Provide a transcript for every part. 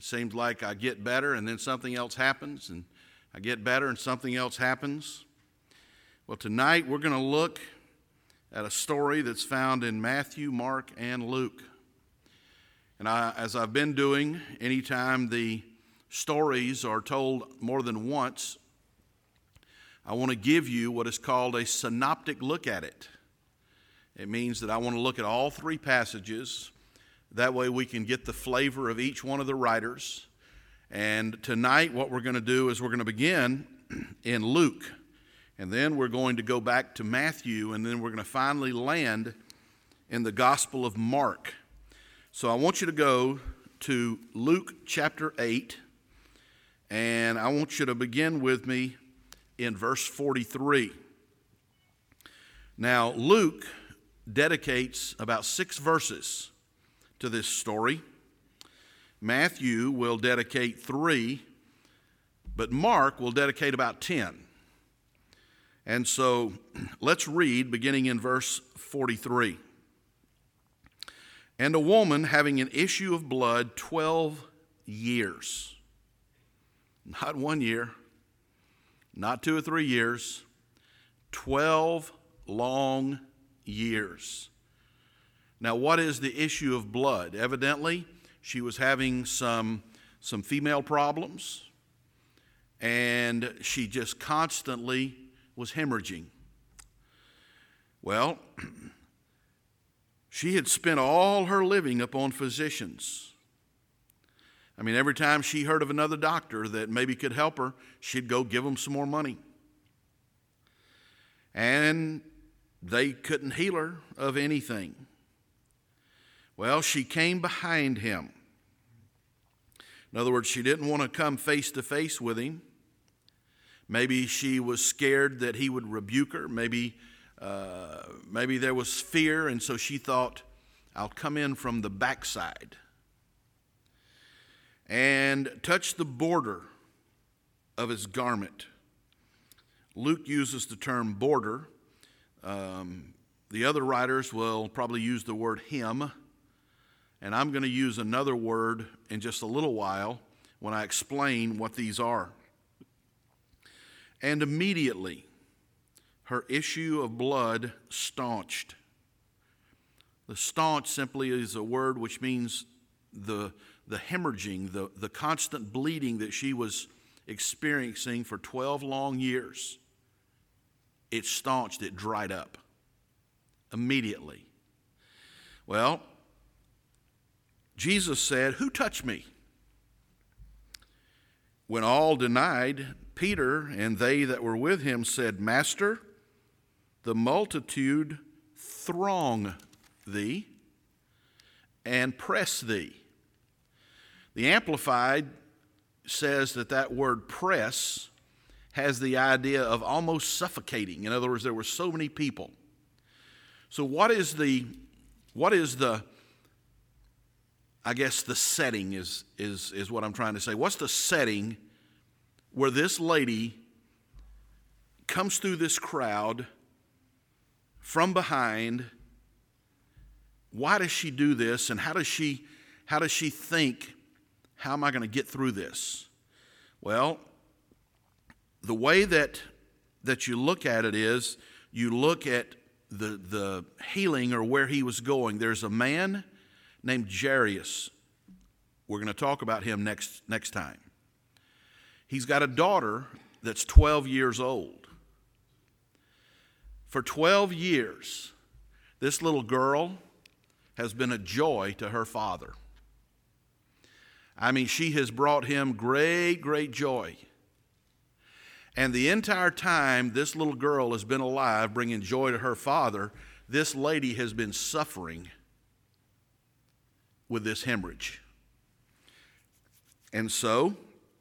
It seems like I get better and then something else happens, and I get better and something else happens. Well, tonight we're going to look at a story that's found in Matthew, Mark, and Luke. And as I've been doing, anytime the stories are told more than once, I want to give you what is called a synoptic look at it. It means that I want to look at all three passages. That way we can get the flavor of each one of the writers. And tonight what we're going to do is we're going to begin in Luke. And then we're going to go back to Matthew. And then we're going to finally land in the Gospel of Mark. So I want you to go to Luke chapter 8. And I want you to begin with me in verse 43. Now, Luke dedicates about 6 verses to this story. Matthew will dedicate 3, but Mark will dedicate about 10. And so let's read beginning in verse 43. And a woman having an issue of blood 12 years. Not 1 year, not 2 or 3 years, 12 long years. Now, what is the issue of blood? Evidently, she was having some female problems, and she just constantly was hemorrhaging. Well, she had spent all her living upon physicians. I mean, every time she heard of another doctor that maybe could help her, she'd go give them some more money. And they couldn't heal her of anything. Well, she came behind him. In other words, she didn't want to come face to face with him. Maybe she was scared that he would rebuke her. Maybe there was fear, and so she thought, I'll come in from the backside and touch the border of his garment. Luke uses the term border. The other writers will probably use the word hem, and I'm going to use another word in just a little while when I explain what these are. And immediately her issue of blood staunched. The staunch simply is a word which means the hemorrhaging, the constant bleeding that she was experiencing for 12 long years. It staunched, it dried up immediately. Well, Jesus said, "Who touched me?" When all denied, Peter and they that were with him said, "Master, the multitude throng thee and press thee." The Amplified says that word press has the idea of almost suffocating. In other words, there were so many people. So what is the I guess the setting is what I'm trying to say. What's the setting where this lady comes through this crowd from behind? Why does she do this, and how does she think, how am I going to get through this? Well, the way that you look at it is you look at the healing or where he was going. There's a man named Jairus. We're going to talk about him next time. He's got a daughter that's 12 years old. For 12 years, this little girl has been a joy to her father. I mean, she has brought him great, great joy. And the entire time this little girl has been alive, bringing joy to her father, this lady has been suffering with this hemorrhage. And so,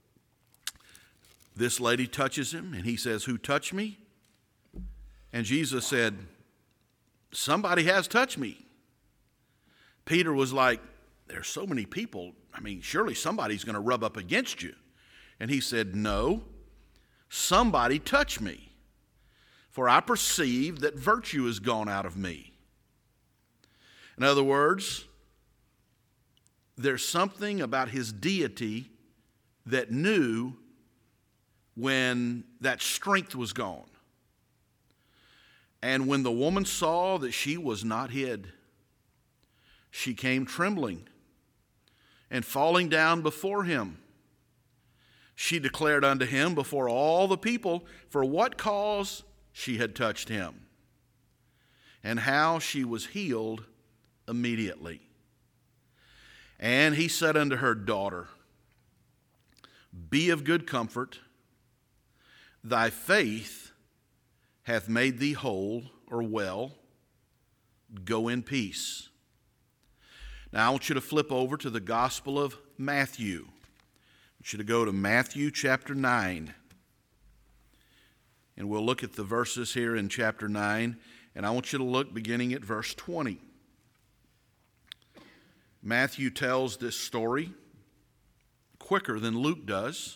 this lady touches him, and he says, "Who touched me?" And Jesus said, "Somebody has touched me." Peter was like, "There's so many people. I mean, surely somebody's going to rub up against you." And he said, "No, somebody touched me, for I perceive that virtue is gone out of me." In other words, there's something about his deity that knew when that strength was gone. And when the woman saw that she was not hid, she came trembling and falling down before him. She declared unto him before all the people for what cause she had touched him, and how she was healed immediately. And he said unto her, Daughter, be of good comfort. Thy faith hath made thee whole or well. Go in peace. Now I want you to flip over to the Gospel of Matthew. I want you to go to Matthew chapter 9. And we'll look at the verses here in chapter 9. And I want you to look beginning at verse 20. Matthew tells this story quicker than Luke does.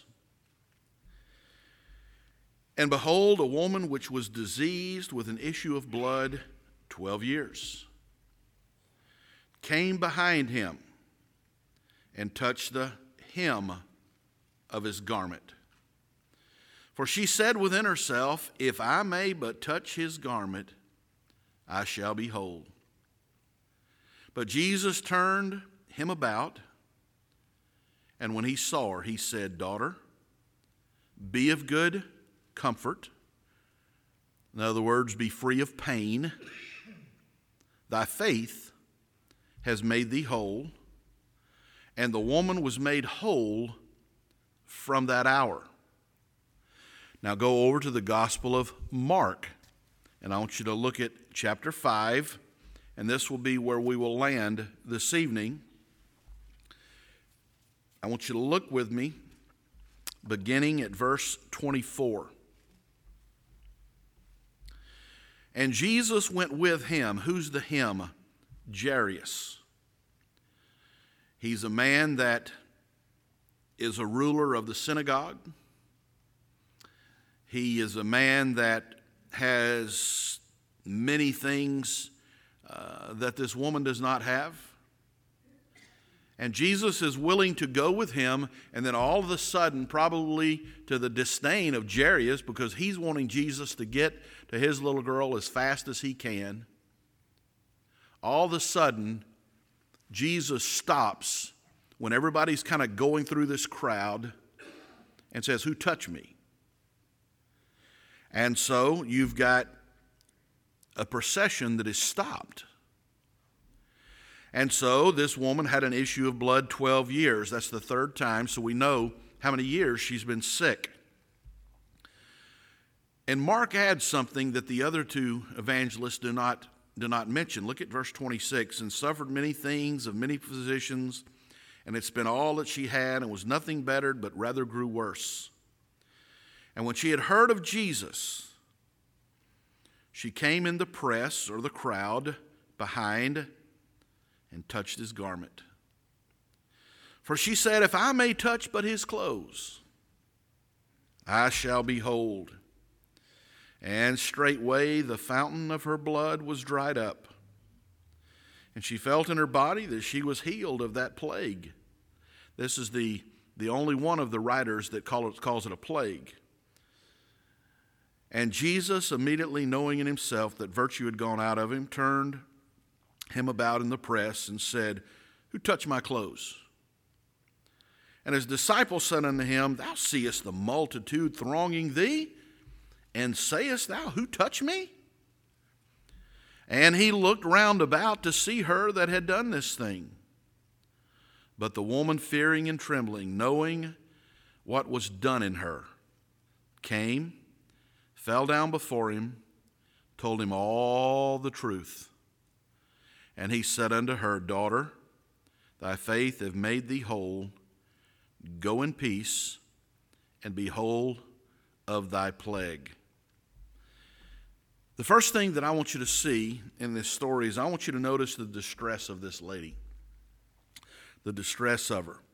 And behold, a woman which was diseased with an issue of blood 12 years came behind him and touched the hem of his garment. For she said within herself, If I may but touch his garment, I shall be whole. But Jesus turned him about, and when he saw her, he said, Daughter, be of good comfort. In other words, be free of pain. Thy faith has made thee whole. And the woman was made whole from that hour. Now go over to the Gospel of Mark, and I want you to look at chapter 5, and this will be where we will land this evening. I want you to look with me, beginning at verse 24. And Jesus went with him. Who's the him? Jairus. He's a man that is a ruler of the synagogue. He is a man that has many things that this woman does not have. And Jesus is willing to go with him, and then all of a sudden, probably to the disdain of Jairus, because he's wanting Jesus to get to his little girl as fast as he can, all of a sudden, Jesus stops when everybody's kind of going through this crowd and says, Who touched me? And so you've got a procession that is stopped. And so this woman had an issue of blood 12 years. That's the third time, so we know how many years she's been sick. And Mark adds something that the other two evangelists do not mention. Look at verse 26. And suffered many things of many physicians, and had spent all that she had, and was nothing bettered, but rather grew worse. And when she had heard of Jesus, she came in the press, or the crowd, behind, and touched his garment. For she said, If I may touch but his clothes, I shall be whole. And straightway the fountain of her blood was dried up. And she felt in her body that she was healed of that plague. This is the only one of the writers that calls it a plague. And Jesus, immediately knowing in himself that virtue had gone out of him, turned him about in the press and said, Who touched my clothes? And his disciples said unto him, Thou seest the multitude thronging thee, and sayest thou, Who touched me? And he looked round about to see her that had done this thing. But the woman, fearing and trembling, knowing what was done in her, came, fell down before him, told him all the truth. And he said unto her, Daughter, thy faith hath made thee whole. Go in peace, and be whole of thy plague. The first thing that I want you to see in this story is I want you to notice the distress of this lady. The distress of her.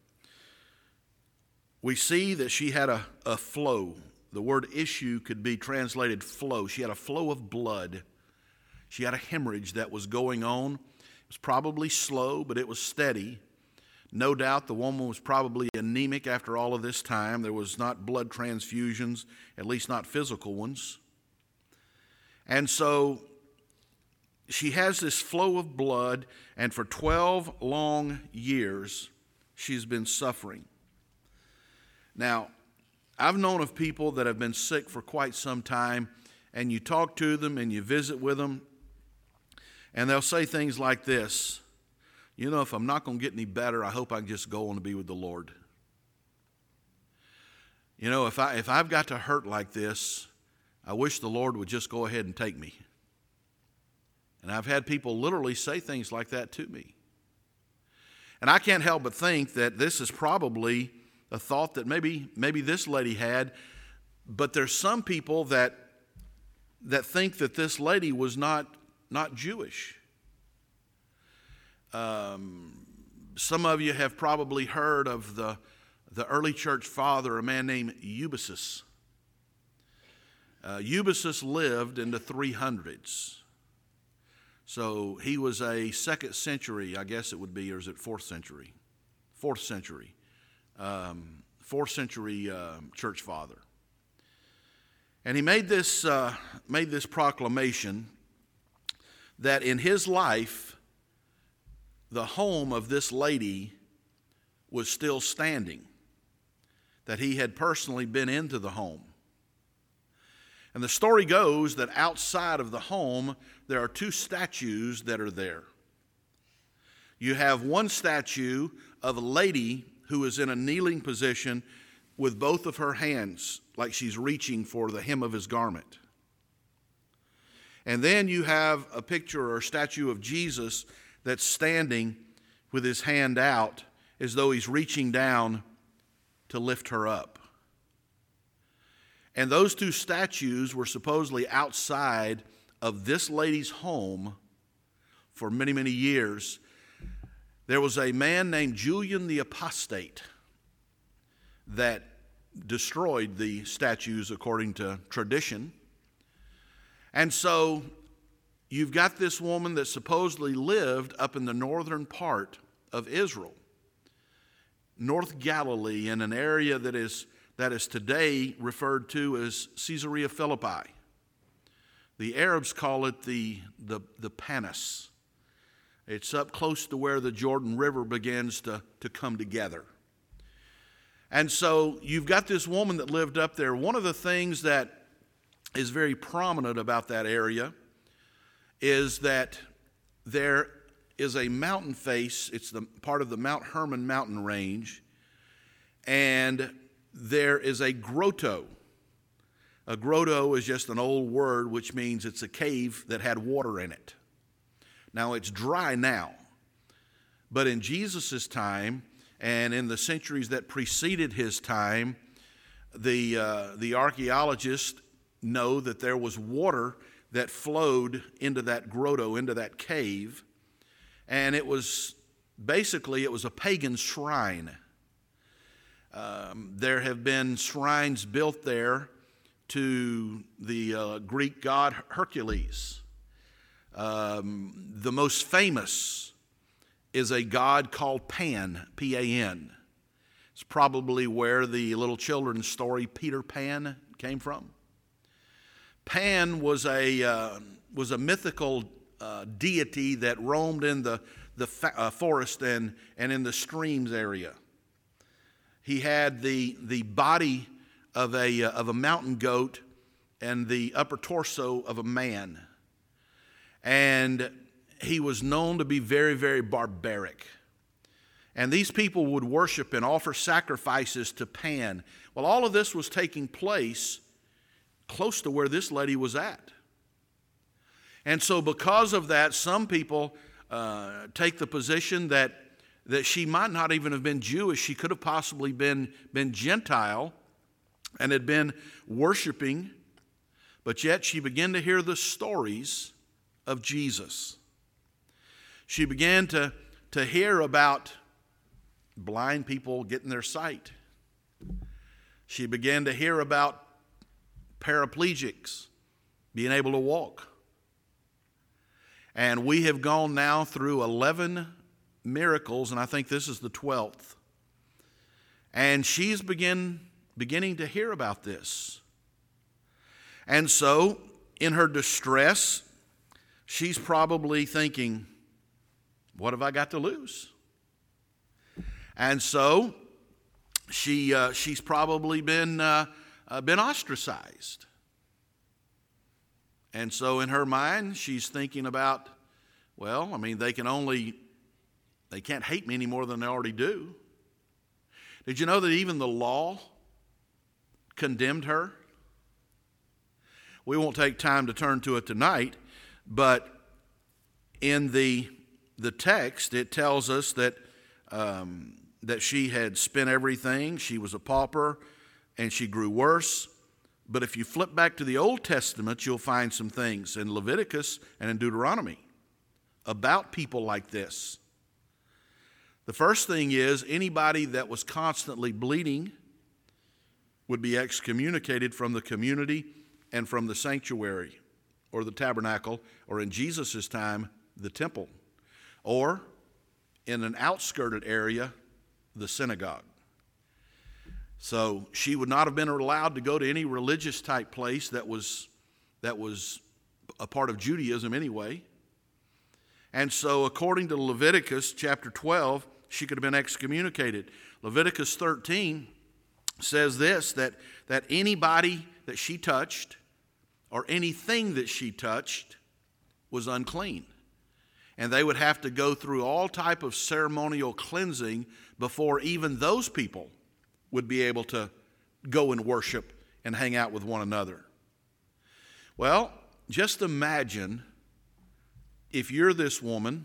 We see that she had a flow. The word issue could be translated flow. She had a flow of blood. She had a hemorrhage that was going on. It was probably slow, but it was steady. No doubt the woman was probably anemic after all of this time. There was not blood transfusions, at least not physical ones. And so she has this flow of blood, and for 12 long years, she's been suffering. Now, I've known of people that have been sick for quite some time, and you talk to them and you visit with them, and they'll say things like this: you know, if I'm not going to get any better, I hope I can just go on to be with the Lord. You know, if I've got to hurt like this, I wish the Lord would just go ahead and take me. And I've had people literally say things like that to me. And I can't help but think that this is probably a thought that maybe this lady had, but there's some people that think that this lady was not Jewish. Some of you have probably heard of the early church father, a man named Eutychus. Eutychus lived in the 300s. So he was a 2nd century, I guess it would be, or is it 4th century? 4th century. 4th century church father. And he made this proclamation that in his life, the home of this lady was still standing, that he had personally been into the home. And the story goes that outside of the home, there are 2 statues that are there. You have one statue of a lady who is in a kneeling position with both of her hands, like she's reaching for the hem of his garment. And then you have a picture or a statue of Jesus that's standing with his hand out as though he's reaching down to lift her up. And those 2 statues were supposedly outside of this lady's home for many, many years. There was a man named Julian the Apostate that destroyed the statues according to tradition. And so you've got this woman that supposedly lived up in the northern part of Israel, North Galilee, in an area that is today referred to as Caesarea Philippi. The Arabs call it the Panis. It's up close to where the Jordan River begins to come together. And so you've got this woman that lived up there. One of the things that is very prominent about that area is that there is a mountain face. It's the part of the Mount Hermon mountain range. And there is a grotto. A grotto is just an old word which means it's a cave that had water in it. Now it's dry now. But in Jesus' time and in the centuries that preceded his time, the archaeologists know that there was water that flowed into that grotto, into that cave. And it was a pagan shrine. There have been shrines built there to the Greek god Hercules. The most famous is a god called Pan, P-A-N. It's probably where the little children's story Peter Pan came from. Pan was a mythical deity that roamed in the forest and in the streams area. He had the body of a mountain goat and the upper torso of a man. And he was known to be very, very barbaric. And these people would worship and offer sacrifices to Pan. Well, all of this was taking place close to where this lady was at. And so because of that, some people take the position that she might not even have been Jewish. She could have possibly been Gentile and had been worshiping, but yet she began to hear the stories of Jesus. She began to hear about blind people getting their sight. She began to hear about paraplegics being able to walk. And we have gone now through 11 miracles, and I think this is the 12th. And she's beginning to hear about this. And so, in her distress, she's probably thinking, what have I got to lose? And so, she's probably been ostracized. And so in her mind, she's thinking about, well, I mean, they can't hate me any more than they already do. Did you know that even the law condemned her? We won't take time to turn to it tonight, but in the text, it tells us that she had spent everything. She was a pauper, and she grew worse. But if you flip back to the Old Testament, you'll find some things in Leviticus and in Deuteronomy about people like this. The first thing is anybody that was constantly bleeding would be excommunicated from the community and from the sanctuary or the tabernacle, or in Jesus' time, the temple, or in an outskirted area, the synagogue. So she would not have been allowed to go to any religious type place that was a part of Judaism anyway. And so according to Leviticus chapter 12, she could have been excommunicated. Leviticus 13 says this, that anybody that she touched or anything that she touched was unclean. And they would have to go through all type of ceremonial cleansing before even those people would be able to go and worship and hang out with one another. Well, just imagine if you're this woman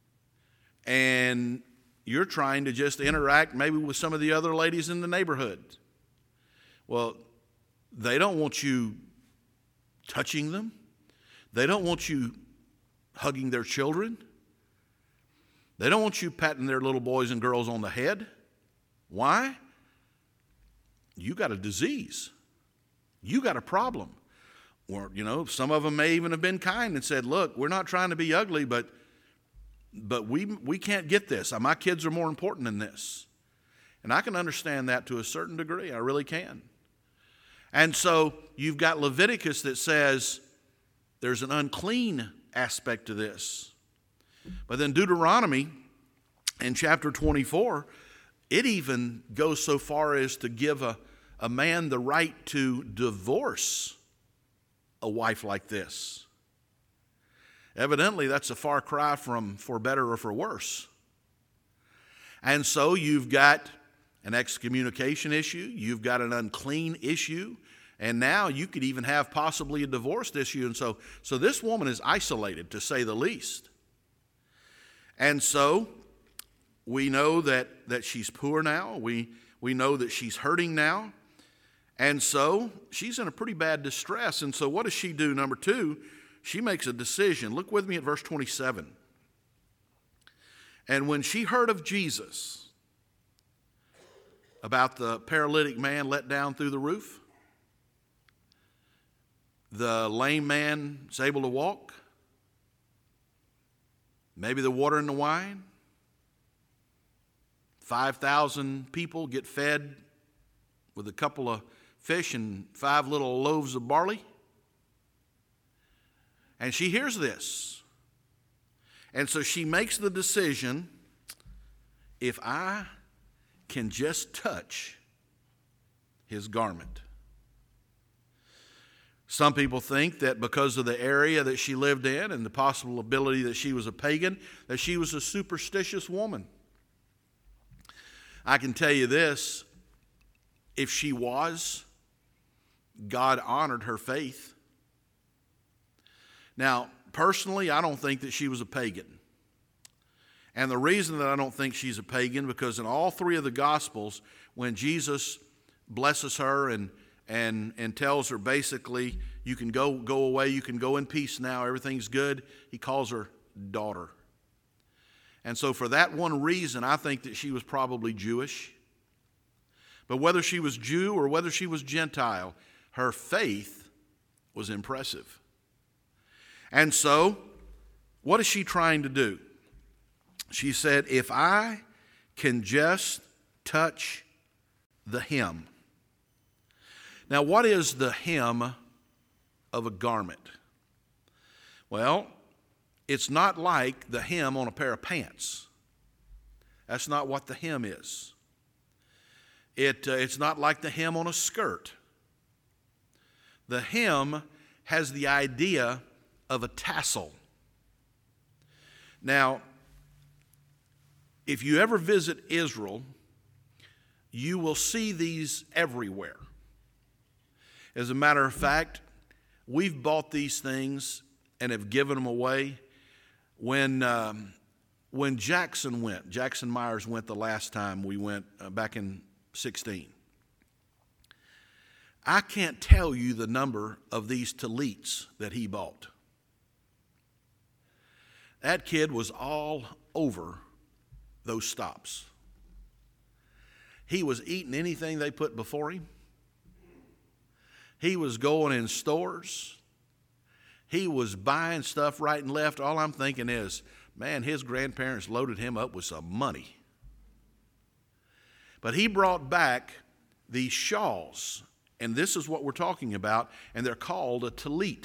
and you're trying to just interact maybe with some of the other ladies in the neighborhood. Well, they don't want you touching them. They don't want you hugging their children. They don't want you patting their little boys and girls on the head. Why? You got a disease. You got a problem. Or, some of them may even have been kind and said, look, we're not trying to be ugly, but we can't get this. My kids are more important than this. And I can understand that to a certain degree. I really can. And so you've got Leviticus that says there's an unclean aspect to this. But then Deuteronomy in chapter 24, it even goes so far as to give a man the right to divorce a wife like this. Evidently, that's a far cry from for better or for worse. And so you've got an excommunication issue, you've got an unclean issue, and now you could even have possibly a divorce issue. And so this woman is isolated, to say the least. And so we know that she's poor now. We know that she's hurting now. And so she's in a pretty bad distress. And so what does she do? Number two, she makes a decision. Look with me at verse 27. And when she heard of Jesus, about the paralytic man let down through the roof, the lame man is able to walk, maybe the water and the wine, 5,000 people get fed with a couple of fish and 5 little loaves of barley. And she hears this. And so she makes the decision, if I can just touch his garment. Some people think that because of the area that she lived in and the possible ability that she was a pagan, that she was a superstitious woman. I can tell you this, if she was, God honored her faith. Now, personally, I don't think that she was a pagan. And the reason that I don't think she's a pagan, because in all 3 of the Gospels, when Jesus blesses her and tells her basically, you can go away, you can go in peace now, everything's good, he calls her daughter. And so for that one reason, I think that she was probably Jewish. But whether she was Jew or whether she was Gentile, her faith was impressive. And so, what is she trying to do? She said, if I can just touch the hem. Now, what is the hem of a garment? Well, it's not like the hem on a pair of pants. That's not what the hem is. It's not like the hem on a skirt. The hem has the idea of a tassel. Now, if you ever visit Israel, you will see these everywhere. As a matter of fact, we've bought these things and have given them away. When Jackson Myers went the last time we went back in 16. I can't tell you the number of these tallits that he bought. That kid was all over those stops. He was eating anything they put before him. He was going in stores. He was buying stuff right and left. All I'm thinking is, man, his grandparents loaded him up with some money. But he brought back these shawls, and this is what we're talking about, and they're called a tallit.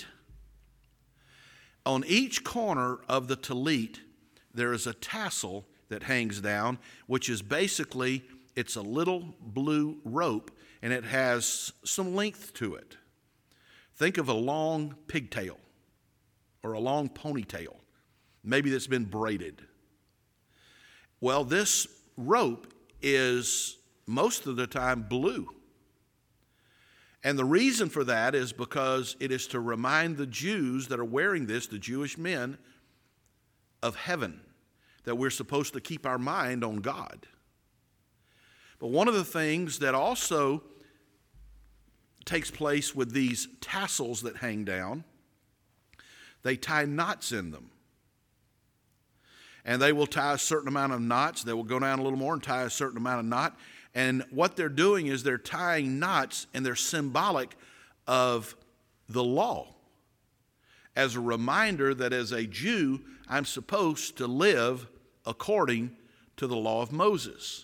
On each corner of the tallit, there is a tassel that hangs down, which is basically, it's a little blue rope, and it has some length to it. Think of a long pigtail or a long ponytail, maybe that's been braided. Well, this rope is most of the time blue. And the reason for that is because it is to remind the Jews that are wearing this, the Jewish men, of heaven, that we're supposed to keep our mind on God. But one of the things that also takes place with these tassels that hang down, they tie knots in them. And they will tie a certain amount of knots. They will go down a little more and tie a certain amount of knot. And what they're doing is they're tying knots, and they're symbolic of the law. As a reminder that as a Jew, I'm supposed to live according to the law of Moses.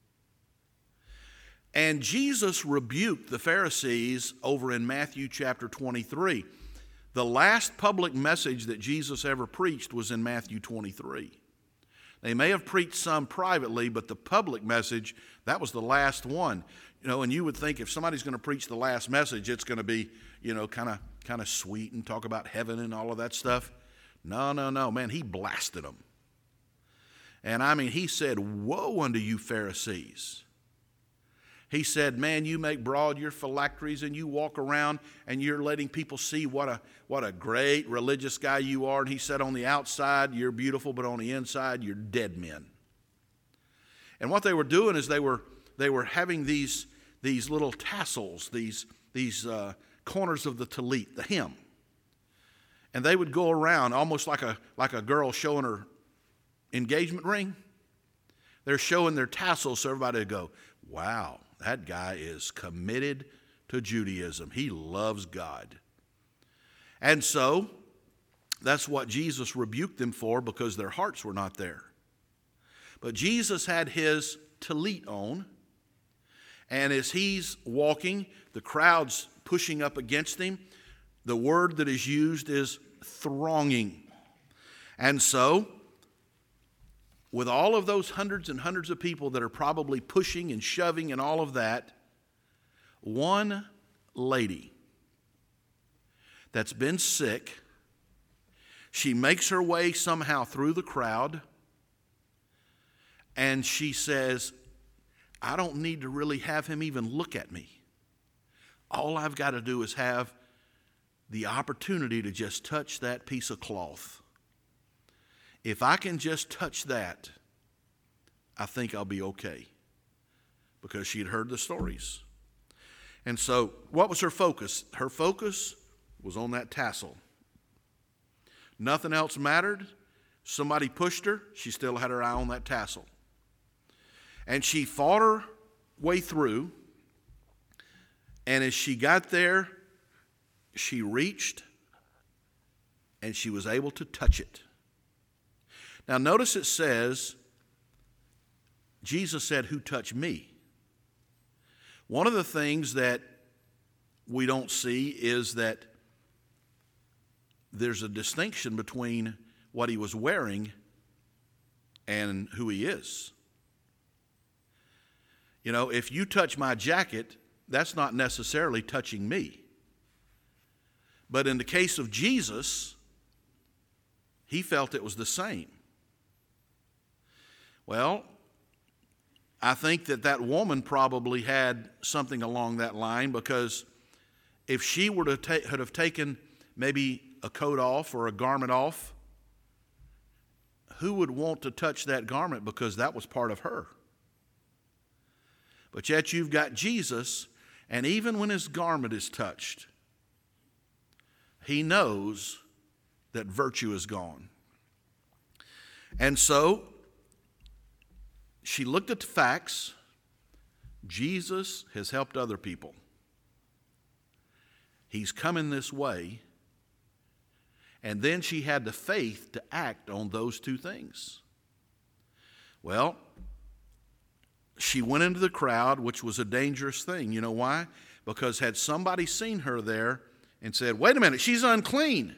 And Jesus rebuked the Pharisees over in Matthew chapter 23. The last public message that Jesus ever preached was in Matthew 23. They may have preached some privately, but the public message, that was the last one. You know, and you would think if somebody's going to preach the last message, it's going to be, kind of sweet and talk about heaven and all of that stuff. No, man, he blasted them. And I mean, he said, woe unto you Pharisees. He said, man, you make broad your phylacteries and you walk around and you're letting people see what a great religious guy you are. And he said, on the outside, you're beautiful, but on the inside, you're dead men. And what they were doing is they were having these little tassels, these corners of the tallit, the hem. And they would go around almost like a girl showing her engagement ring. They're showing their tassels so everybody would go, wow, that guy is committed to Judaism. He loves God. And so that's what Jesus rebuked them for, because their hearts were not there. But Jesus had his tallit on, and as he's walking, the crowd's pushing up against him. The word that is used is thronging. And so, with all of those hundreds and hundreds of people that are probably pushing and shoving and all of that, one lady that's been sick, she makes her way somehow through the crowd, and she says, I don't need to really have him even look at me. All I've got to do is have the opportunity to just touch that piece of cloth. If I can just touch that, I think I'll be okay. Because she had heard the stories. And so, what was her focus? Her focus was on that tassel. Nothing else mattered. Somebody pushed her. She still had her eye on that tassel. And she fought her way through. And as she got there, she reached and she was able to touch it. Now notice it says, Jesus said, "Who touched me?" One of the things that we don't see is that there's a distinction between what he was wearing and who he is. You know, if you touch my jacket, that's not necessarily touching me. But in the case of Jesus, he felt it was the same. Well, I think that woman probably had something along that line, because if she were to have taken maybe a coat off or a garment off, who would want to touch that garment, because that was part of her? But yet you've got Jesus, and even when his garment is touched, he knows that virtue is gone. And so she looked at the facts. Jesus has helped other people. He's coming this way. And then she had the faith to act on those two things. Well, she went into the crowd, which was a dangerous thing. You know why? Because had somebody seen her there and said, "Wait a minute, she's unclean,"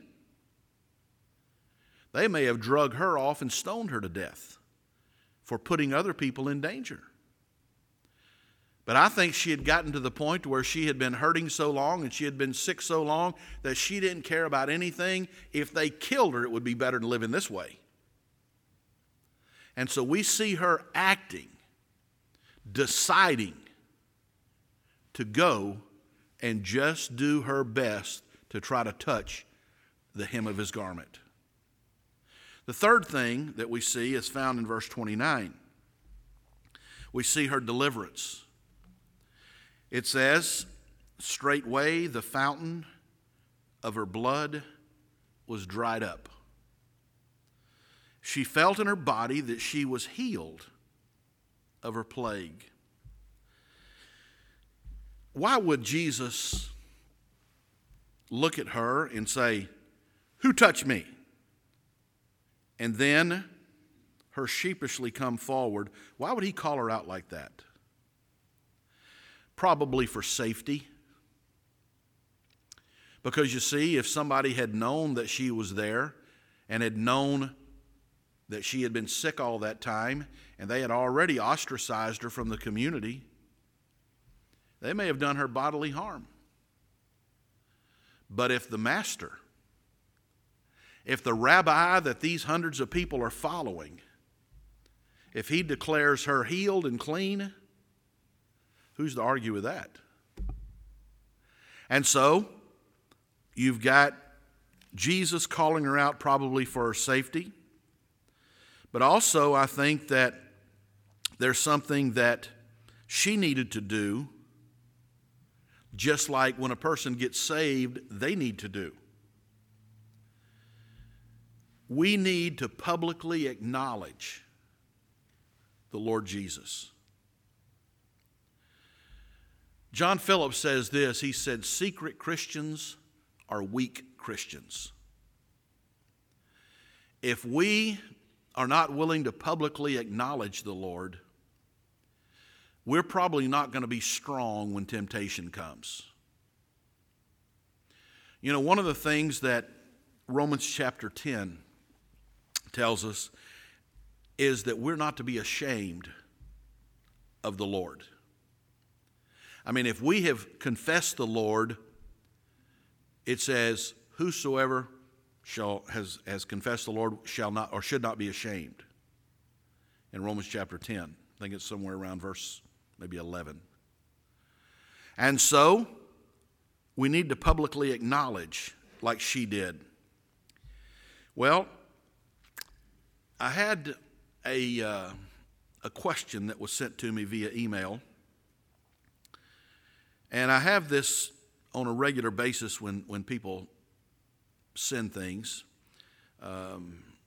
they may have drug her off and stoned her to death for putting other people in danger. But I think she had gotten to the point where she had been hurting so long and she had been sick so long that she didn't care about anything. If they killed her, it would be better than living this way. And so we see her acting, deciding to go and just do her best to try to touch the hem of his garment. The third thing that we see is found in verse 29. We see her deliverance. It says, "Straightway the fountain of her blood was dried up. She felt in her body that she was healed of her plague." Why would Jesus look at her and say, "Who touched me?" And then her sheepishly come forward? Why would he call her out like that? Probably for safety. Because you see, if somebody had known that she was there and had known that she had been sick all that time and they had already ostracized her from the community, they may have done her bodily harm. But if the master, if the rabbi that these hundreds of people are following, if he declares her healed and clean, who's to argue with that? And so, you've got Jesus calling her out probably for her safety. But also, I think that there's something that she needed to do, just like when a person gets saved, they need to do. We need to publicly acknowledge the Lord Jesus. John Phillips says this. He said, "Secret Christians are weak Christians." If we are not willing to publicly acknowledge the Lord, we're probably not going to be strong when temptation comes. You know, one of the things that Romans chapter 10 tells us is that we're not to be ashamed of the Lord. I mean, if we have confessed the Lord, it says, "Whosoever has confessed the Lord shall not or should not be ashamed." In Romans chapter 10, I think it's somewhere around verse maybe 11. And so we need to publicly acknowledge like she did. Well, I had a question that was sent to me via email. And I have this on a regular basis when people send things. I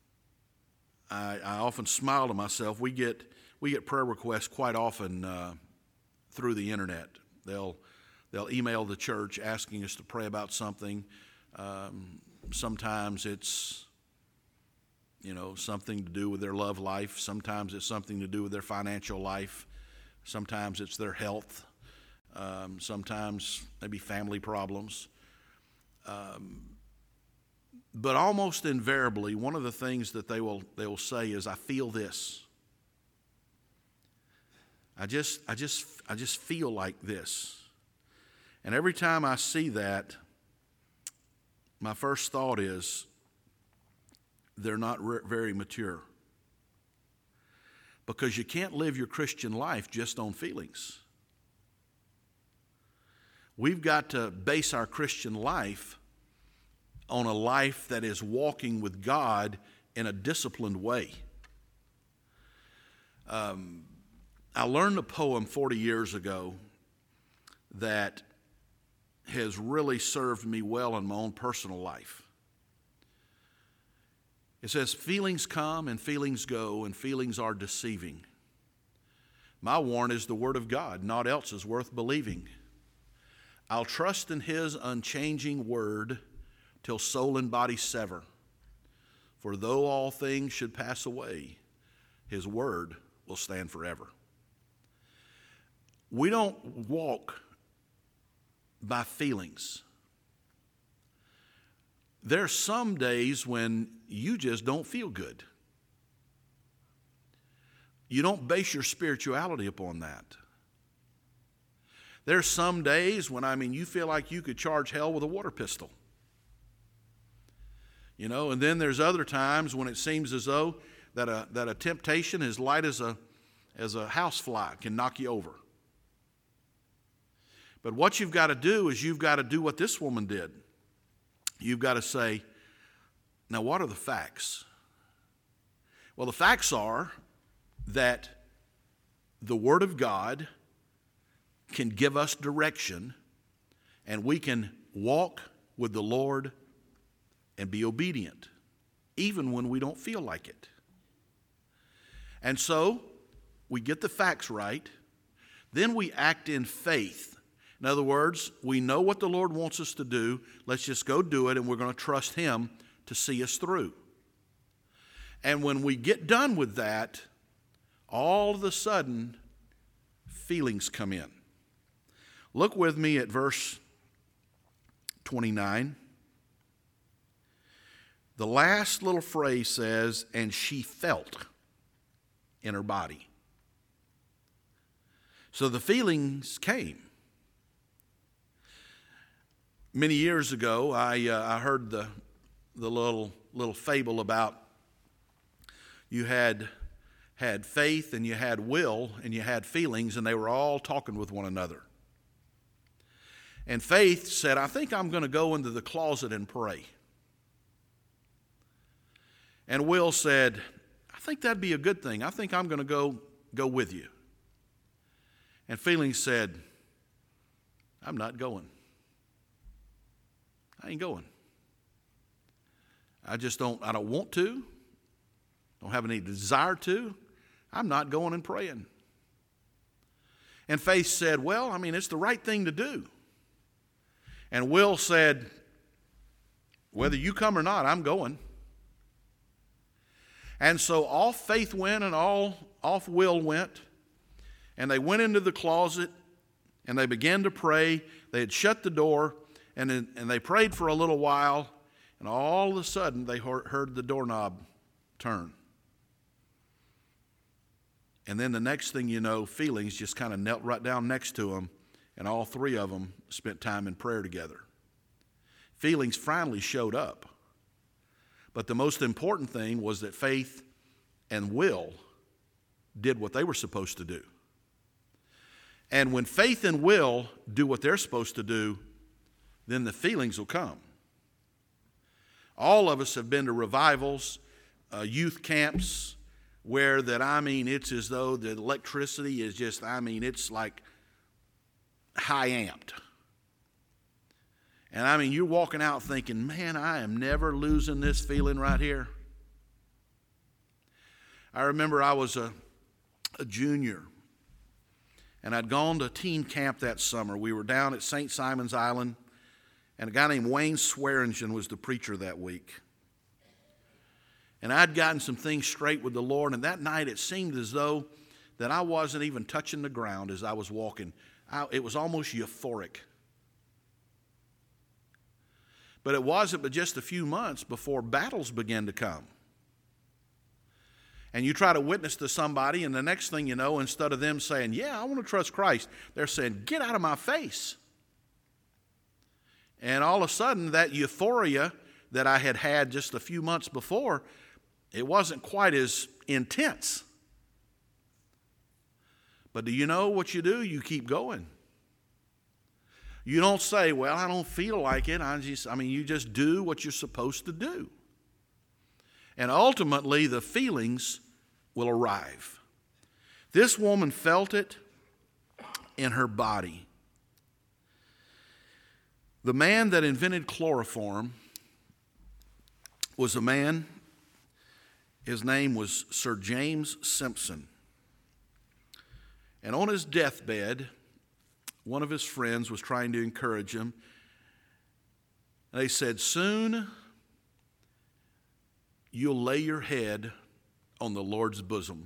often smile to myself. We get prayer requests quite often through the internet. They'll email the church asking us to pray about something. Sometimes it's something to do with their love life. Sometimes it's something to do with their financial life. Sometimes it's their health. Sometimes maybe family problems. But almost invariably, one of the things that they will say is, "I feel this. I just feel like this." And every time I see that, my first thought is, they're not very mature. Because you can't live your Christian life just on feelings. We've got to base our Christian life on a life that is walking with God in a disciplined way. I learned a poem 40 years ago that has really served me well in my own personal life. It says, "Feelings come and feelings go, and feelings are deceiving. My warrant is the word of God, naught else is worth believing. I'll trust in his unchanging word till soul and body sever. For though all things should pass away, his word will stand forever." We don't walk by feelings. There are some days when you just don't feel good. You don't base your spirituality upon that. There's some days when, you feel like you could charge hell with a water pistol. And then there's other times when it seems as though that a temptation as light as a housefly can knock you over. But what you've got to do is you've got to do what this woman did. You've got to say, now what are the facts? Well, the facts are that the Word of God can give us direction, and we can walk with the Lord and be obedient, even when we don't feel like it. And so, we get the facts right, then we act in faith. In other words, we know what the Lord wants us to do. Let's just go do it, and we're going to trust him to see us through. And when we get done with that, all of a sudden, feelings come in. Look with me at verse 29. The last little phrase says, "and she felt in her body." So the feelings came. Many years ago, I heard the little fable about you had faith and you had will and you had feelings, and they were all talking with one another. And faith said, "I think I'm going to go into the closet and pray." And will said, "I think that'd be a good thing. I think I'm going to go with you." And feelings said, "I'm not going. I ain't going. I don't want to. Don't have any desire to. I'm not going and praying." And faith said, "Well, it's the right thing to do." And will said, "Whether you come or not, I'm going." And so off faith went and off will went. And they went into the closet and they began to pray. They had shut the door. And they prayed for a little while, and all of a sudden they heard the doorknob turn. And then the next thing you know, feelings just kind of knelt right down next to them, and all three of them spent time in prayer together. Feelings finally showed up. But the most important thing was that faith and will did what they were supposed to do. And when faith and will do what they're supposed to do, then the feelings will come. All of us have been to revivals, youth camps, where it's as though the electricity is just, it's like high amped. And you're walking out thinking, man, I am never losing this feeling right here. I remember I was a junior, and I'd gone to teen camp that summer. We were down at St. Simon's Island, and a guy named Wayne Swearingen was the preacher that week. And I'd gotten some things straight with the Lord, and that night it seemed as though that I wasn't even touching the ground as I was walking. It was almost euphoric. But it wasn't but just a few months before battles began to come. And you try to witness to somebody, and the next thing you know, instead of them saying, yeah, I want to trust Christ, they're saying, get out of my face. And all of a sudden, that euphoria that I had had just a few months before, it wasn't quite as intense. But do you know what you do? You keep going. You don't say, well, I don't feel like it. You just do what you're supposed to do. And ultimately, the feelings will arrive. This woman felt it in her body. The man that invented chloroform was a man, his name was Sir James Simpson. And on his deathbed, one of his friends was trying to encourage him. And they said, soon you'll lay your head on the Lord's bosom.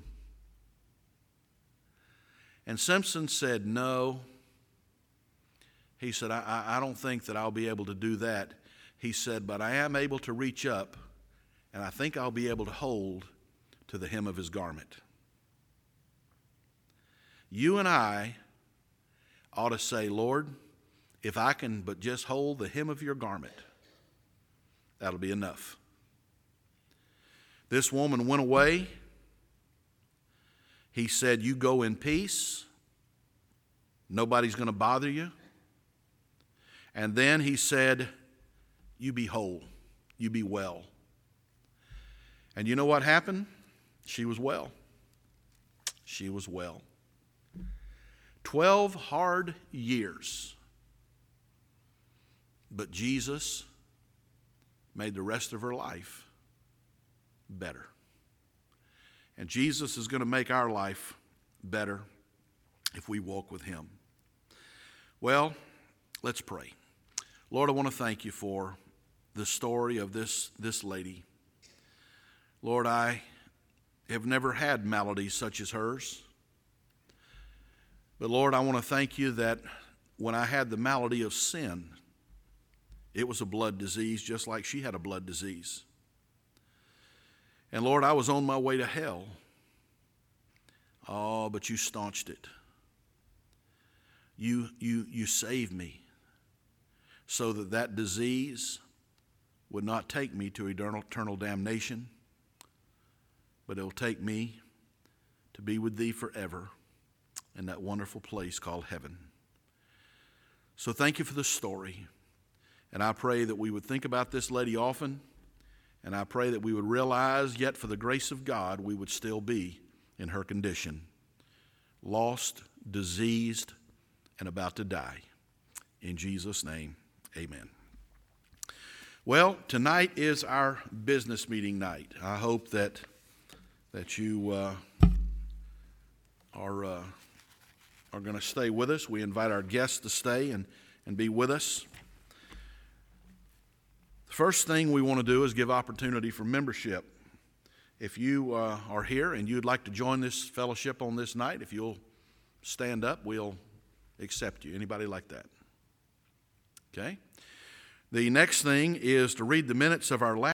And Simpson said, no. He said, I don't think that I'll be able to do that. He said, but I am able to reach up, and I think I'll be able to hold to the hem of his garment. You and I ought to say, Lord, if I can but just hold the hem of your garment, that'll be enough. This woman went away. He said, you go in peace. Nobody's going to bother you. And then he said, you be whole. You be well. And you know what happened? She was well. She was well. 12 hard years. But Jesus made the rest of her life better. And Jesus is going to make our life better if we walk with him. Well, let's pray. Lord, I want to thank you for the story of this lady. Lord, I have never had maladies such as hers. But Lord, I want to thank you that when I had the malady of sin, it was a blood disease just like she had a blood disease. And Lord, I was on my way to hell. Oh, but you staunched it. You saved me so that disease would not take me to eternal damnation, but it'll take me to be with thee forever in that wonderful place called heaven. So thank you for the story. And I pray that we would think about this lady often. And I pray that we would realize, yet for the grace of God, we would still be in her condition. Lost, diseased, and about to die. In Jesus' name, amen. Well, tonight is our business meeting night. I hope that you are going to stay with us. We invite our guests to stay and be with us. The first thing we want to do is give opportunity for membership. If you are here and you'd like to join this fellowship on this night, if you'll stand up, we'll accept you. Anybody like that? Okay. The next thing is to read the minutes of our last